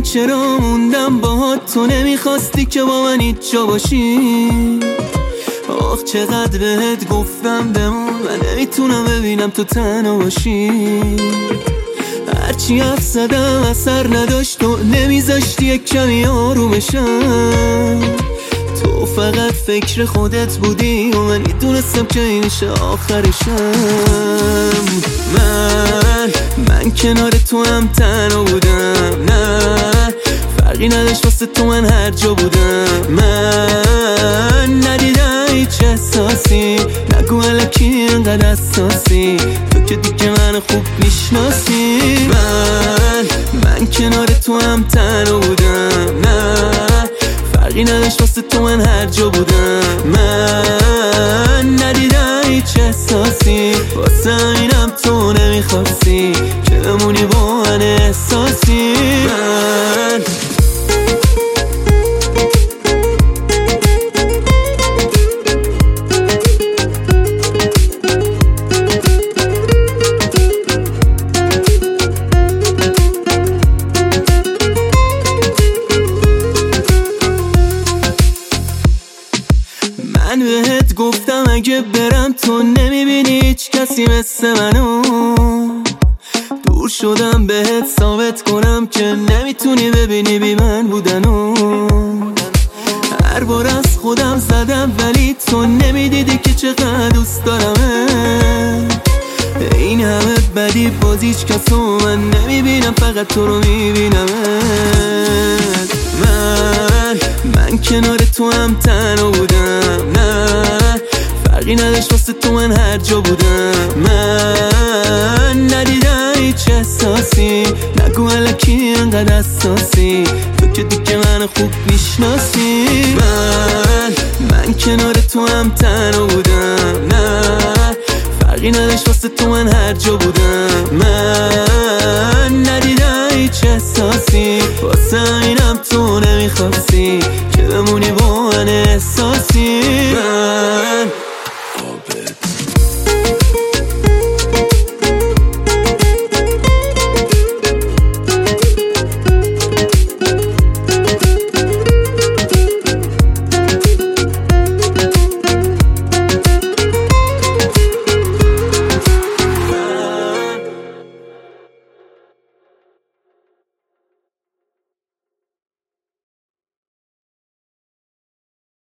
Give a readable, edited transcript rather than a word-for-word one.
چرا موندم باهات، تو نمیخواستی که با من هیچ جا باشی. آخ چقدر بهت گفتم بمون، من نمیتونم ببینم تو تنها باشی. هرچی حرف زدم اثر نداشت، تو نمیذاشتی یک کمی آرومشم. تو فقط فکر خودت بودی و من میدونستم که این میشه آخرشم. من کنار تو هم تنها بودم، نه فرقی نداشت واسه تو من هر جا بودم. من ندیدم هیچ احساسی، نگو الکی اینقدر حساسی، تو که دیگه من خوب میشناسی. من کنار تو هم تنها بودم، نه فرقی نداشت واسه تو من هر جا بودم. من ندیدم هیچ احساسی، واسه اینم تو نمیخواستی که بمونی با من احساسی. من بهت گفتم اگه برم تو نمیبینی هیچ کسی مثل منو. دور شدم بهت ثابت کنم که نمیتونی ببینی بی من بودنو. هر بار از خودم زدم ولی تو نمیدیدی که چقدر دوست دارم. این همه بدی باز هیچ کسو من نمیبینم، فقط تو رو میبینم. من کنار تو هم تنها بودم، نه فرقی نداشت واسه تو من هر جا بودم. من ندیدم هیچ احساسی، نگو الکی اینقدر حساسی، تو که دیگه من خوب میشناسی. من کنار تو هم تنها بودم، نه فرقی نداشت واسه تو من هر جا بودم. من ندیدم هیچ احساسی، واسه اینم تو نمیخواستی که بمونی با من احساسی.